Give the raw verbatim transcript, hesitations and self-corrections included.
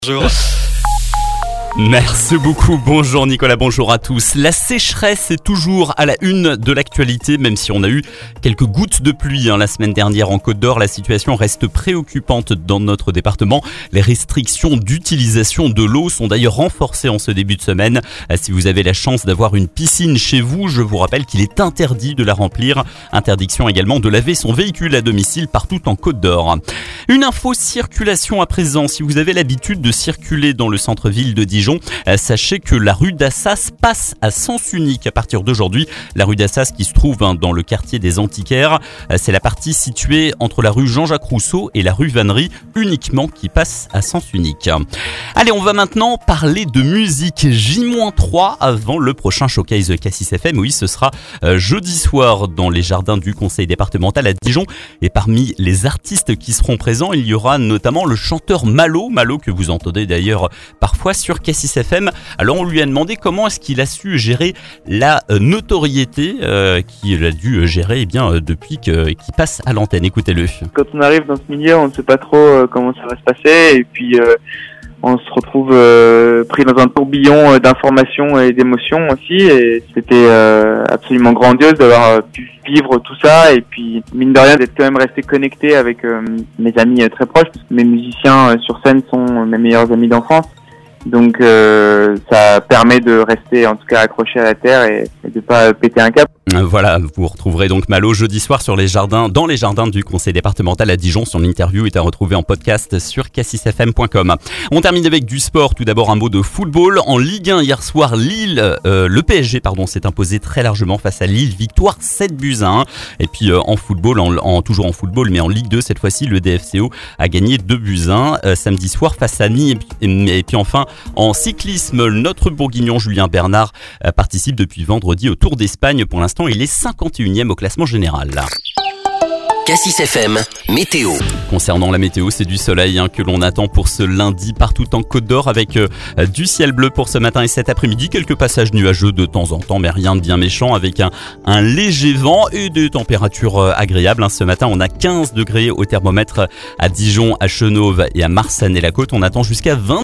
Bonjour. Merci beaucoup, bonjour Nicolas, bonjour à tous. La sécheresse est toujours à la une de l'actualité, même si on a eu quelques gouttes de pluie hein, la semaine dernière en Côte d'Or. La situation reste préoccupante dans notre département. Les restrictions d'utilisation de l'eau sont d'ailleurs renforcées en ce début de semaine. Si vous avez la chance d'avoir une piscine chez vous, je vous rappelle qu'il est interdit de la remplir. Interdiction également de laver son véhicule à domicile partout en Côte d'Or. Une info circulation à présent. Si vous avez l'habitude de circuler dans le centre-ville de Dijon, sachez que la rue d'Assas passe à sens unique à partir d'aujourd'hui. La rue d'Assas qui se trouve dans le quartier des Antiquaires, c'est la partie située entre la rue Jean-Jacques Rousseau et la rue Vannerie uniquement qui passe à sens unique. Allez, on va maintenant parler de musique. J trois avant le prochain showcase Cassis F M. Oui, ce sera jeudi soir dans les jardins du conseil départemental à Dijon. Et parmi les artistes qui seront présents, il y aura notamment le chanteur Malo. Malo que vous entendez d'ailleurs parfois sur Cassis F M. Alors on lui a demandé comment est-ce qu'il a su gérer la notoriété euh, qu'il a dû gérer eh bien, depuis que, qu'il passe à l'antenne. Écoutez-le. Quand on arrive dans ce milieu, on ne sait pas trop euh, comment ça va se passer et puis euh, on se retrouve euh, pris dans un tourbillon d'informations et d'émotions aussi et c'était euh, absolument grandiose d'avoir pu vivre tout ça et puis mine de rien d'être quand même resté connecté avec euh, mes amis très proches parce que mes musiciens sur scène sont mes meilleurs amis d'enfance. Donc euh, ça permet de rester en tout cas accroché à la terre et, et de pas péter un cap. Voilà, vous retrouverez donc Malo jeudi soir sur les jardins, dans les jardins du conseil départemental à Dijon. Son interview est à retrouver en podcast sur cassis f m point com. On termine avec du sport. Tout d'abord un mot de football. En Ligue un hier soir, Lille, euh, le P S G pardon, s'est imposé très largement face à Lille. Victoire sept buts à un. Et puis euh, en football, en, en, toujours en football, mais en Ligue deux cette fois-ci, le D F C O a gagné deux buts à un euh, samedi soir face à Nîmes. Et, et, et puis enfin en cyclisme, notre bourguignon Julien Bernard euh, participe depuis vendredi au Tour d'Espagne. Pour l'instant, il est cinquante et unième au classement général. Cassis F M, météo. Concernant la météo, c'est du soleil hein, que l'on attend pour ce lundi partout en Côte d'Or avec euh, du ciel bleu pour ce matin et cet après-midi. Quelques passages nuageux de temps en temps, mais rien de bien méchant avec un, un léger vent et des températures euh, agréables. Hein. Ce matin, on a quinze degrés au thermomètre à Dijon, à Chenôve et à Marsanne-et-la-Côte. On attend jusqu'à vingt